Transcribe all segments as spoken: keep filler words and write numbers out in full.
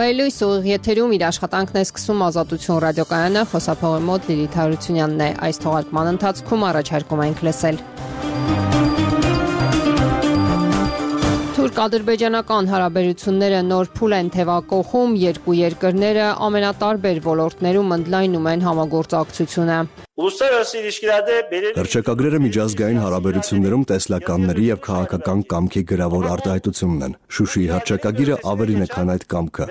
Վայելույս ուղիղ եթերում իր աշխատանքն է սկսում Ազատություն ռադիոկայանը, խոսափողի մոտ Լիլիթ Հարությունյանն է։ Այս թողարկման ընթացքում առաջարկում ենք լսել Թուրք-ադրբեջանական հարաբերությունները նոր փուլ են թևակողում, երկու երկրները ամենատարբեր ոլորտներում ընդլայնում են համագործակցությունը։ Հռչակագրերը միջազգային հարաբերություններում տեսլականների եւ քաղաքական կամքի գրավոր արտահայտությունն են։ Շուշիի հռչակագիրը ավելին է, քան այդ կամքը։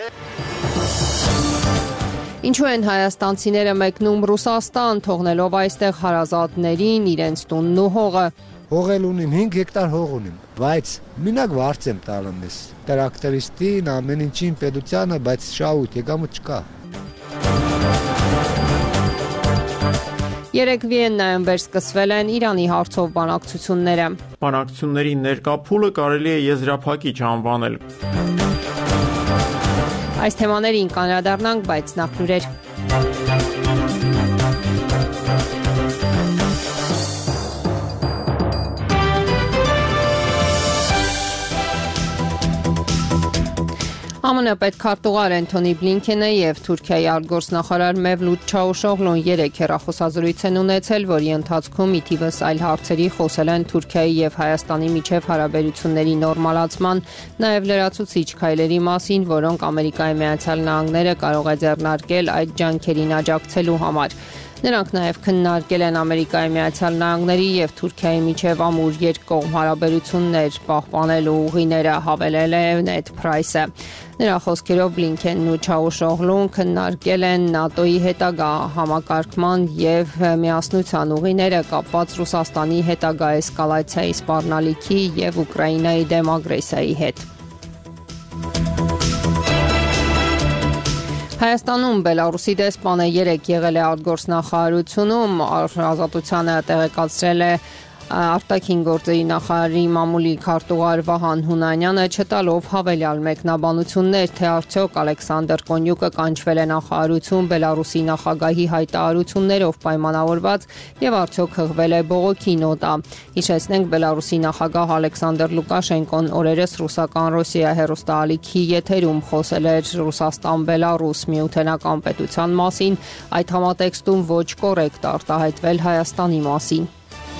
Ինչու են հայաստանցիները մեկնում Ռուսաստան, թողնելով այստեղ հարազատներին, իրենց տունն ու հողը։ Հողել ունիմ, հինգ հեկտար հող ունիմ, բայց մինակ վարձ եմ տալը մեզ։ Տրակտորիստին, ամեն ինչին, պետությանը, բայց շահույթ, եկամուտ չկա։ Երեկ Վիեննայում վերսկսվել են Իրանի հարցով բանակցությունները։ Բանակցությունների ներկա փուլը կարելի է եզրափակիչ անվանել։ Այս թեմաներին կանդրադառնանք, բայց նախ լուրեր։ ԱՄՆ պետքարտուղար Անթոնի Բլինքենը եւ Թուրքիայի արտգործնախարար Մևլութ Չավուշօղլուն երեկ հեռախոսազրույց են ունեցել, որի ընթացքում ի թիվս այլ հարցերի խոսել են Թուրքիայի եւ Հայաստանի միջև հարաբերությունների նորմալացման, նաեւ լրացուցիչ քայլերի մասին, որոնք Ամերիկայի Միացյալ Նահանգները կարող է ձեռնարկել այդ ջանքերին աջակցելու համար։ Նրանք նաև քննարկել են Ամերիկայի Միացյալ Նահանգների եւ Թուրքիայի միջև ամուր երկկողմ հարաբերություններ պահպանելու ուղիները, հավելել է Նեդ Փրայսը։ Նրա խոսքերով Բլինքենն ու Չավուշօղլուն քննարկել են ՆԱՏՕ-ի հետագա համակարգման եւ միասնության ուղիները կապված Ռուսաստանի հետագա էսկալացիայի սպառնալիքի եւ Ուկրաինայի դեմ ագրեսիայի հետ։ Հայաստանում Բելարուսի դեսպանը երեկ եղել է արտգործնախարարությունում, Ազատությանը տեղեկացրել է արտաքին գործերի նախարարի մամուլի քարտուղար Վահան Հունանյանը, չտալով հավելյալ մեկնաբանություններ, թե արդյոք Ալեքսանդր Կոնյուկը կանչվել է նախարարություն Բելարուսի նախագահի հայտարարություններով պայմանավորված եւ արդյոք հղվել է բողոքի նոտա։ Հիշեցնենք, Բելարուսի նախագահ Ալեքսանդր Լուկաշենկոն օրերս ռուսական Ռոսիա հեռուստաալիքի եթերում խոսել էր Ռուսաստան-Բելարուս միութենական պետության մասին, այդ համատեքստում ոչ կոռեկտ արտահայտվել Հայաստանի մասին։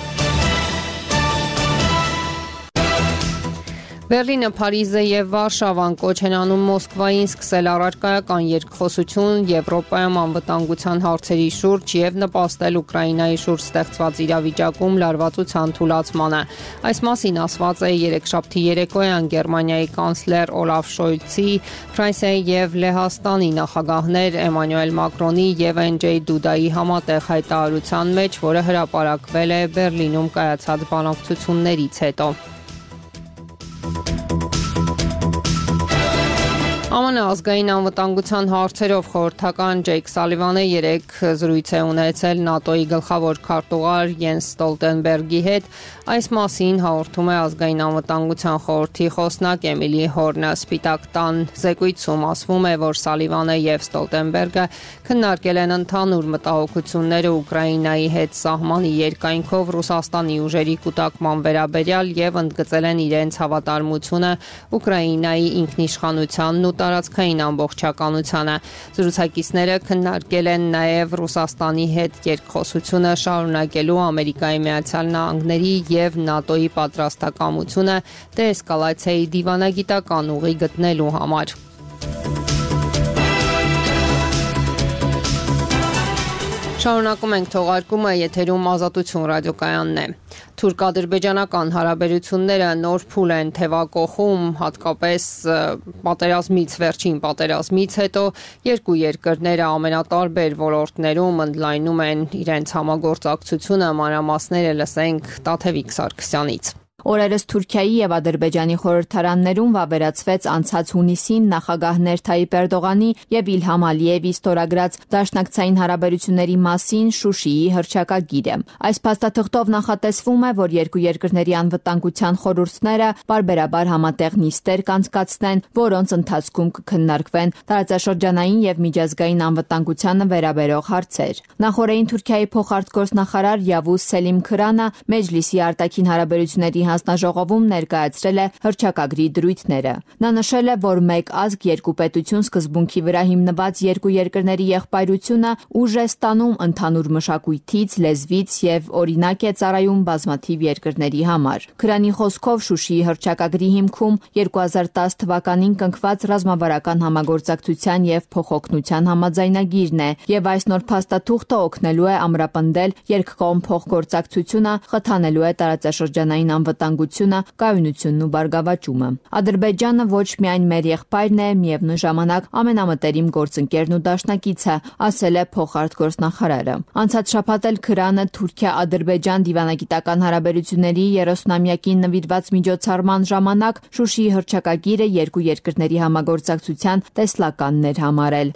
Բերլինը, Փարիզը եւ Վարշավան կոչ են անում Մոսկվային սկսել առարկայական երկխոսություն Եվրոպայում անվտանգության հարցերի շուրջ եւ նպաստել Ուկրաինայի շուրջ ստեղծված իրավիճակում լարվածության թուլացմանը։ Այս մասին ասված է երեքշաբթի երեկոյան Գերմանիայի կանցլեր Օլաֆ Շոլցի, Ֆրանսիայի եւ Լեհաստանի նախագահներ Էմանուել Մակրոնի եւ Էնջեյ Դուդայի համատեղ հայտարարության մեջ, որը հրապարակվել է Բերլինում կայացած բանակցություններից հետո։ ԱՄՆ ազգային անվտանգության հարցերով խորհրդական Ջեյք Սալիվանը երեկ զրույց է ունեցել ՆԱՏՕ-ի գլխավոր քարտուղար Յենս Ստոլտենբերգի հետ։ Այս մասին հաղորդում է ազգային անվտանգության խորհրդի խոսնակ Էմիլի Հորնը։ Սպիտակ տան զեկույցում ասվում է, որ Սալիվանը եւ Ստոլտենբերգը քննարկել են ընդհանուր մտահոգությունները Ուկրաինայի հետ սահմանի երկայնքով Ռուսաստանի ուժերի կուտակման վերաբերյալ եւ ընդգծել են իրենց հավատարմությունը Ուկրաինայի ինքնիշխանությանն ու տարածքային ամբողջականությանը։ Զրուցակիցները քննարկել են նաև Ռուսաստանի հետ երկխոսությունը շարունակելու Ամերիկայի Միացյալ Նահանգների եւ ՆԱՏՕ-ի պատրաստակամությունը դեէսկալացիայի դիվանագիտական ուղի գտնելու համար։ Շարունակում ենք թողարկումը, եթերում Ազատություն ռադիոկայանն է։ Թուրք-ադրբեջանական հարաբերությունները նոր փուլ են թևակողում, հատկապես պատերազմից, վերջին պատերազմից հետո երկու երկրները ամենատարբեր ոլորտներում ընդլայնում են իրենց համագործակցությունը, մանրամասները լսենք Տաթևիկ Սարգսյանից։ Օրերս Թուրքիայի եւ Ադրբեջանի խորհրդարաններում վավերացվեց անցած հունիսին նախագահներ Թայիպ Էրդողանի եւ Իլհամ Ալիևի ստորագրած դաշնակցային հարաբերությունների մասին Շուշիի հռչակագիրը։ Այս փաստաթղթով նախատեսվում է, որ երկու երկրների անվտանգության խորհուրդները բարբերաբար համատեղ նիստեր կանցկացնեն, որոնց ընթացքում կքննարկվեն տարածաշրջանային եւ միջազգային անվտանգությանը վերաբերող հարցեր։ Նախորդին Թուրքիայի փոխարտգործնախարար Յավուզ Սելիմ Քրանը Մեջլիսի արտաքին հարաբերությունների հանձնաժողովում ներկայացրել է հռչակագրի դրույթները։ Նա նշել է, որ մեկ ազգ երկու պետություն սկզբունքի վրա հիմնված երկու երկրների եղբայրությունը ուժ է ստանում ընդհանուր մշակույթից, լեզվից եւ օրինակ է ծառայում բազմաթիվ երկրների համար։ Քրանի խոսքով Շուշիի հռչակագրի հիմքում երկու հազար տասը թվականին կնքված ռազմավարական համագործակցության եւ փոխօգնության համաձայնագիրն է, եւ այս նոր փաստաթուղթը օգնելու է ամրապնդել երկկողմ փոխգործակցությունը, խթանելու է տարածաշրջանային անվտանգությունը, կայունությունն ու բարգավաճումը։ Ադրբեջանը ոչ միայն մեր եղբայրն է, միևնույն ժամանակ ամենամտերիմ գործընկերն ու դաշնակիցը, ասել է փոխարտգործնախարարը։ Անցած շաբաթ էլ Քրանը Թուրքիա-Ադրբեջան դիվանագիտական հարաբերությունների երեսունամյակին նվիրված միջոցառման ժամանակ Շուշիի հռչակագիրը երկու երկրների համագործակցության տեսլականն էր համարել։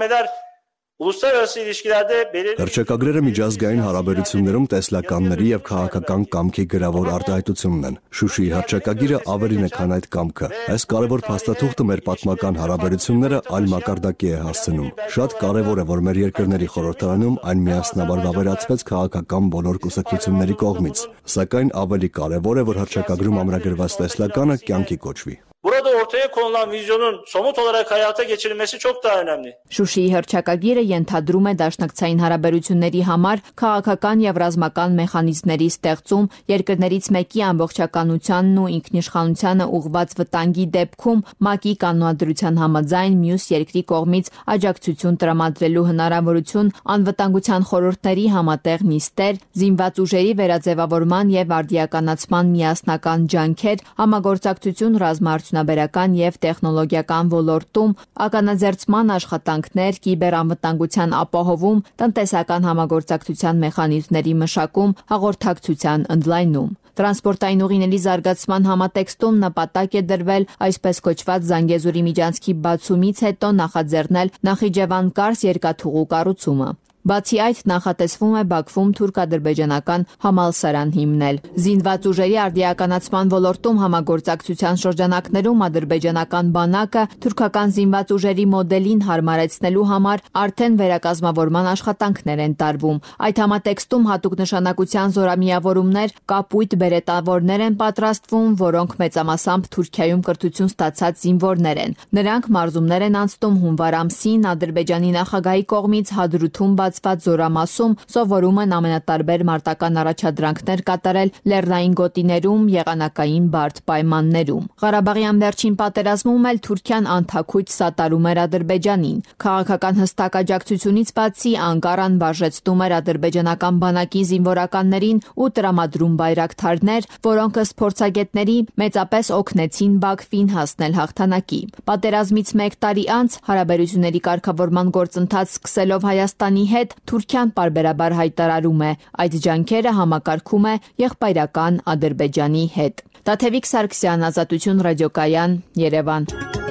Հռչակագրերը միջազգային հարաբերություններում տեսլականների եւ քաղաքական կամքի գրավոր արտահայտությունն են։ Շուշիի հռչակագիրը ավելին է, քան այդ կամքը։ Այս կարևոր փաստաթուղթը մեր պատմական հարաբերությունները այլ մակարդակի է հասցնում։ Շատ կարևոր է, որ մեր երկրների խորհրդարանում այն միասնաբար վավերացվեց քաղաքական բոլոր կուսակցությունների կողմից։ Սակայն ավելի կարևոր է, որ հռչակագրում ամրագրված տեսլականը կյանքի կոչվի։ Burada ortaya konulan vizyonun somut olarak hayata geçirilmesi çok daha önemli. Շուշիի հռչակագիրը ենթադրում է դաշնակցային հարաբերությունների համար քաղաքական եւ ռազմական մեխանիզմների ստեղծում, երկրներից մեկի ամբողջականությանն ու ինքնիշխանությանը ուղղված վտանգի դեպքում ՄԱԿ-ի կանոնադրության համաձայն մյուս երկրի կողմից աջակցություն տրամադրելու հնարավորություն, անվտանգության խորհուրդների համատեղ նիստեր, զինված ուժերի վերաձևավորման եւ արդիականացման միասնական ջանքեր, համագործակցություն ռազմաարդյունաբերական եւ տեխնոլոգիական ոլորտում, ականաձերծման աշխատանքներ, կիբերանվտանգության ապահովում, տնտեսական համագործակցության մեխանիզմների մշակում, հաղորդակցության ընդլայնում։ Տրանսպորտային ուղիների զարգացման համատեքստում նպատակ է դրվել այսպես կոչված Զանգեզուրի միջանցքի բացումից հետո նախաձեռնել Նախիջևան-Կարս երկաթուղու կառուցումը։ Բացի այդ, նախատեսվում է Բաքվում թուրք-ադրբեջանական համալսարան հիմնել։ Զինված ուժերի արդիականացման ոլորտում համագործակցության շրջանակներում ադրբեջանական բանակը թուրքական զինված ուժերի մոդելին հարմարեցնելու համար արդեն վերակազմավորման աշխատանքներ են տարվում։ Այդ համատեքստում հատուկ նշանակության զորամիավորումներ, կապույտ բերետավորներ են պատրաստվում, որոնք մեծամասամբ Թուրքիայում կրթություն ստացած զինվորներ են։ Նրանք մարզումներ են անցնում հունվար ամսին Ադրբեջանի նախագահի կողմից Հադրութում բացված զորամասում, սովորում են ամենատարբեր մարտական առաջադրանքներ կատարել լեռնային գոտիներում, եղանակային բարդ պայմաններում։ Ղարաբաղյան վերջին պատերազմում էլ Թուրքիան անթաքույց սատարում էր Ադրբեջանին։ Քաղաքական հստակ աջակցությունից բացի Անկարան բաժեցնում էր ադրբեջանական բանակի զինվորականներին ու տրամադրում բայրակթարներ, որոնք ըստ փորձագետների մեծապես օգնեցին Բաքվին հասնել հաղթանակի։ Պատերազմից մեկ տարի անց հարաբերությունների կարգավորման գործընթաց սկսելով Հայաստանի հետ Թուրքիան պարբերաբար հայտարարում է, այդ ջանքերը համակարգում է եղբայրական Ադրբեջանի հետ։ Տաթևիկ Սարգսյան, Ազատություն ռադիոկայան, Երևան։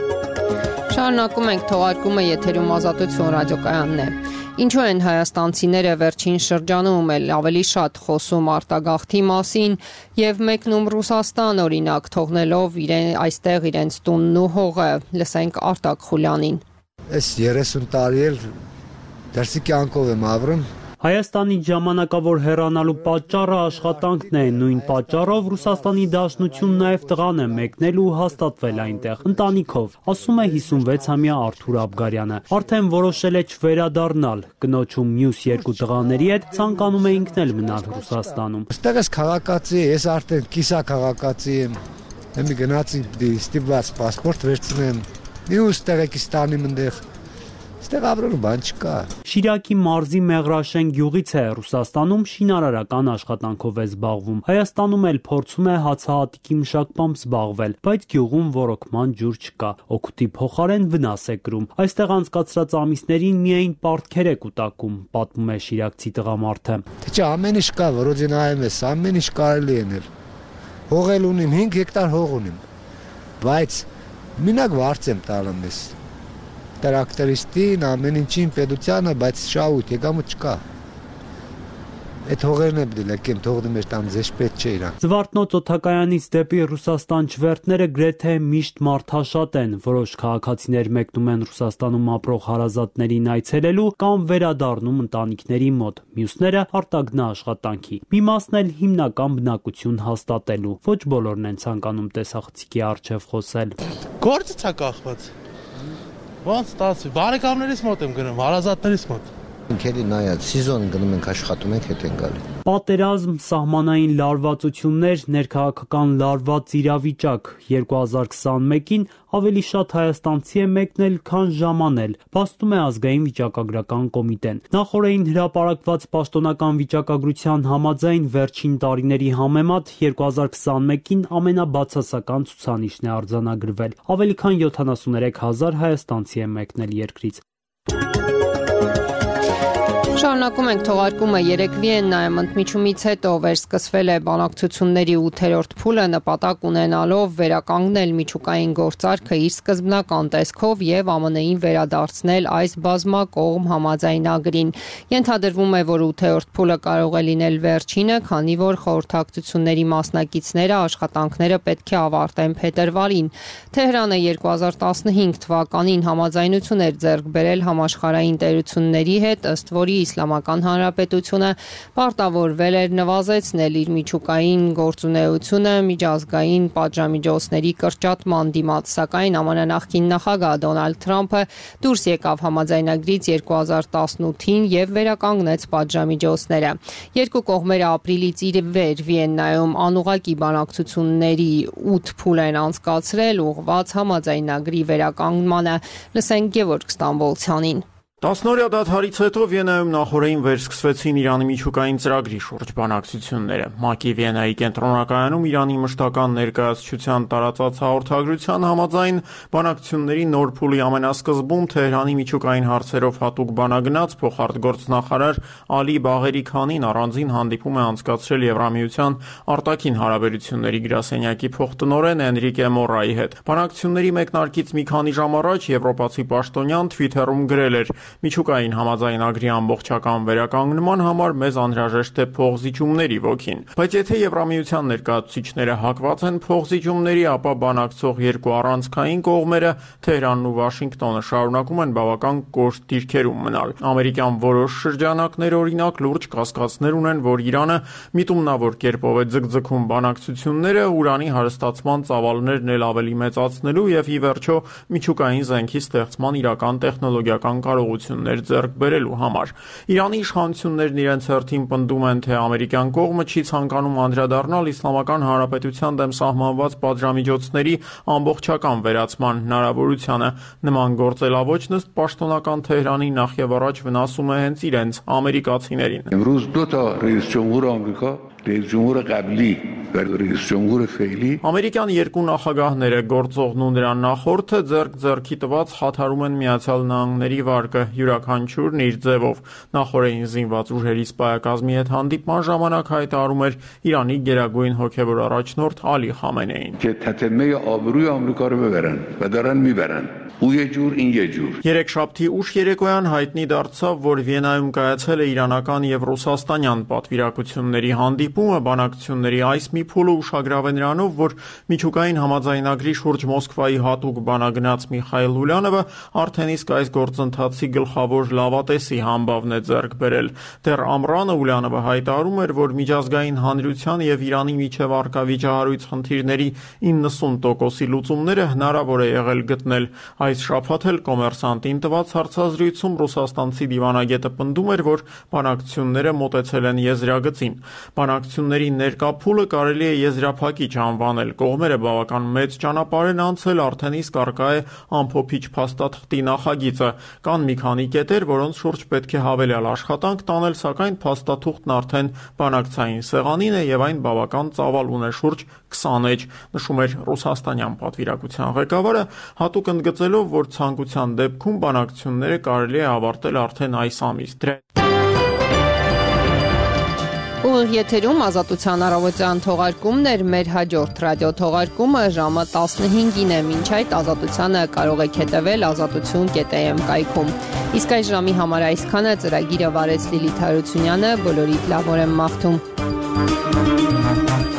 Շարունակում ենք թողարկումը, եթերում Ազատություն ռադիոկայանն է։ Ինչու են հայաստանցիները վերջին շրջանում էլ ավելի շատ խոսում արտագաղթի մասին եւ մեկնում Ռուսաստան օրինակ թողնելով իրեն այստեղ իրենց տունն ու հողը։ Լսենք Արտակ Խուլյանին։ Այս երեսուն տարի էլ դերսի կյանքով եմ ապրում։ Հայաստանի ժամանակավոր հեռանալու պատճառը աշխատանքն է, նույն պատճառով Ռուսաստանի Դաշնություն նաև տղան է մեկնել ու հաստատվել այնտեղ, ընտանիքով, ասում է հիսունվեցամյա Արթուր Աբգարյանը։ Արդեն որոշել է չվերադառնալ, կնոջում մյուս երկու տղաների հետ ցանկանում է ինքն էլ մնալ Ռուսաստանում։ Այստեղ ես քաղաքացի, ես արդեն կիսա քաղաքացի եմ։ Եմ գնացի ստիպված պասպորտ վերցնեմ։ Մյուս տեղեկստանի մնդեղ Ստեղ ապրելու բան չկա։ Շիրակի մարզի Մեղրաշեն գյուղից է, Ռուսաստանում շինարարական աշխատանքով է զբաղվում։ Հայաստանում էլ փորձում է հացահատիկի մշակմամբ զբաղվել, բայց գյուղում ոռոգման ջուր չկա։ Օգուտի փոխարեն վնաս է կրում։ Այստեղ անցկացրած ամիսներին միայն պարտքեր է կուտակում, պատմում է շիրակցի տղամարդը։ Թե չէ, ամեն ինչ կա, որոց նայում ես, ամեն ինչ կարելի է նել։ Հողել ունիմ, հինգ հեկտար հող ունիմ, բայց մինակ վարձ եմ տալում ես։ Տրակտորիստին, ամեն ինչին, պետությանը, բայց շահույթ, եկամուտ չկա։ Այդ հողերն է պետք է լեկեմ, թողնի մեր տան ձեզ պետք չէ իրան։ Զվարթնոց օդակայանից դեպի Ռուսաստան չվերթները գրեթե միշտ մարդաշատ են։ Որոշ քաղաքացիներ մեկնում են Ռուսաստանում ապրող հարազատներին այցելելու կամ վերադառնում ընտանիքների մոտ, մյուսները արտագնա աշխատանքի։ Մի մասն էլ հիմնական բնակություն հաստատելու։ Ոչ բոլորն են ցանկանում տեսախցիկի առջև խոսել։ Գործը ցա կախված։ Ոնց ստացվի։ Բարեկամներից մոտ եմ գնում, հարազատներից մոտ։ Ինքերի նայած սիզոն գնում ենք աշխատում ենք, հետ են գալի։ Պատերազմ, սահմանային լարվածություններ, ներքաղաքական լարված իրավիճակ։ երկու հազար քսանմեկին ավելի շատ հայաստանցի է մեկնել, քան ժամանել, փաստում է ազգային վիճակագրական կոմիտեն։ Նախորդին հրապարակված պաշտոնական վիճակագրության համաձայն վերջին տարիների համեմատ երկու հազար քսանմեկին ամենաբացասական ցուցանիշն է արձանագրվել։ Ավելի քան յոթանասուներեք հազար հայաստանցի է մեկնել երկրից։ Շարունակում ենք թողարկումը երեկ Վիեննայում ընդմիջումից հետո վերսկսվել է բանակցությունների ութերորդ փուլը նպատակ ունենալով վերականգնել միջուկային գործարքը իր սկզբնական տեսքով եւ ԱՄՆ-ին վերադարձնել այս բազմակողմ համաձայնագրին։ Ենթադրվում է, որ ութերորդ փուլը կարող է լինել վերջինը, քանի որ խորհրդակցությունների մասնակիցները աշխատանքները պետք է ավարտեն փետրվարին։ Թեհրանը երկու հազար տասնհինգ թվականին համաձայնություն էր ձեռք բերել համաշխարհային տերությունների հետ, ըստ որի Իսլամական Հանրապետությունը պարտավորվել էր նվազեցնել իր միջուկային գործունեությունը միջազգային պատժամիջոցների կրճատման դիմաց, սակայն ԱՄՆ նախկին նախագահ Դոնալդ Թրամփը դուրս եկավ համաձայնագրից երկու հազար տասնութին եւ վերականգնեց պատժամիջոցները։ Երկու կողմերը ապրիլից ի վեր Վիեննայում անուղղակի բանակցությունների ութ փուլ են անցկացրել ուղղված համաձայնագրի վերականգնմանը։ Լսենք Գևորգ Ստամբոլցյանին։ Տասնօրյա դադարից հետո Վիեննայում նախորդին վերսկսվեցին Իրանի միջուկային ծրագրի շուրջ բանակցությունները։ ՄԱԿ-ի Վիեննայի կենտրոնակայանում Իրանի մշտական ներկայացուցչության տարածած հաղորդագրության համաձայն բանակցությունների նոր փուլի ամենասկզբում Թեհրանի միջուկային հարցերով հատուկ բանագնաց փոխարտգործնախարար Ալի Բաղերի Քանին առանձին հանդիպում է անցկացրել Եվրամիության արտաքին հարաբերությունների գրասենյակի փոխտնօրեն Էնրիկե Մորայի հետ։ Բանակցությունների մեկնարկից մի քանի ժամ առաջ եվրոպացի պաշտոնյան Twitter-ում գրել էր. Միջուկային համաձայնագրի ամբողջական վերականգնման համար մեզ անհրաժեշտ է փոխզիջումների ոգին։ Բայց եթե Եվրամիության ներկայացուցիչները հակված են փոխզիջումների, ապա բանակցող երկու առանցքային կողմերը Թեհրանն ու Վաշինգտոնը շարունակում են բավական կոշտ դիրքերում մնալ։ Ամերիկյան որոշ շրջանակներ օրինակ լուրջ կասկածներ ունեն, որ Իրանը միտումնավոր կերպով է ձգձգում բանակցությունները ուրանի հարստացման ծավալներն էլ ավելի մեծացնելու եւ ի վերջո միջուկային զենքի ստեղծման իրական տեխնոլոգիական կարողություններ ձեռք բերելու համար։ Իրանի իշխանություններն իրենց հերթին պնդում են, թե ամերիկյան կողմը չի ցանկանում անդրադառնալ Իսլամական Հանրապետության դեմ սահմանված պատժամիջոցների ամբողջական վերացման հնարավորությանը։ Նման գործելավոճն ըստ պաշտոնական Թեհրանի նախևառաջ վնասում է հենց իրենց ամերիկացիներին։ امروز دو تا رئیس جمهور آمریکا رئیس جمهور قبلی و رئیس جمهور فعلی Ամերիկյան երկու նախագահները գործողն ու նրան նախորդը ձեռք ձեռքի տված խաթարում են Միացյալ Նահանգների վարկը յուրաքանչյուրն իր ձևով։ Նախորդին զինված ուժերի սպայակազմի հետ հանդիպման ժամանակ հայտարարում էր Իրանի գերագույն հոգևոր առաջնորդ Ալի Խամենեին։ که تتمه آبروی آمریکا رو ببرن و دارن میبرن او یه جور این یه جور Երեքշաբթի ուշ երեկոյան հայտնի դարձավ, որ Վիեննայում կայացել է իրանական եւ ռուսաստանյան պատվիրակությունների հանդիպումը։ Բանակցությունների այս մի փուլը ուշագրավ է նրանով, որ միջուկային համաձայնագրի շուրջ Մոսկվայի հատուկ բանագնաց Միխայել Ուլյանովը արդեն իսկ այս գործընթացի գլխավոր լավատեսի համբավն է ձեռք բերել։ Դեռ ամռանը Ուլյանովը հայտարարում էր, որ միջազգային հանրության եւ Իրանի միջև առկա վիճահարույց խնդիրների իննսուն տոկոսի լուծումները հնարավոր է եղել գտնել։ Այս շաբաթ էլ Կոմերսանտին տված հարցազրույցում ռուսաստանցի դիվանագետը պնդում էր, որ բանակցությունները մոտեցել են եզրագծին։ Բանակցությունների ներկա փուլը կարելի է եզրափակիչ անվանել։ Կողմերը բավական մեծ ճանապարհ են անցել, արդեն իսկ առկա է ամփոփիչ փաստաթղթի նախագիծը։ Կան մի քանի կետեր, որոնց շուրջ պետք է հավելյալ աշխատանք տանել, սակայն փաստաթուղթն արդեն բանակցային սեղանին է եւ այն բավական ծավալ ունի շուրջ քսան էջ, նշում էր ռուսաստանյան պատվիրակության ղեկավարը, հատուկ ընդգծելով, որ ցանկության դեպքում բանակցությունները կարելի է ավարտել արդեն այս ամիս։ Ուղիղ եթերում Ազատության առավոտյան թողարկումն էր, մեր հաջորդ ռադիո թողարկումը ժամը տասնհինգին է, մինչ այդ Ազատությանը կարող եք հետևել ազատություն կետ է էմ կայքում։ Իսկ այս ժամի համար այսքանը, ծրագիրը վարեց Լիլիթ Հարությունյանը, բոլորիդ լավ օր եմ մաղթում։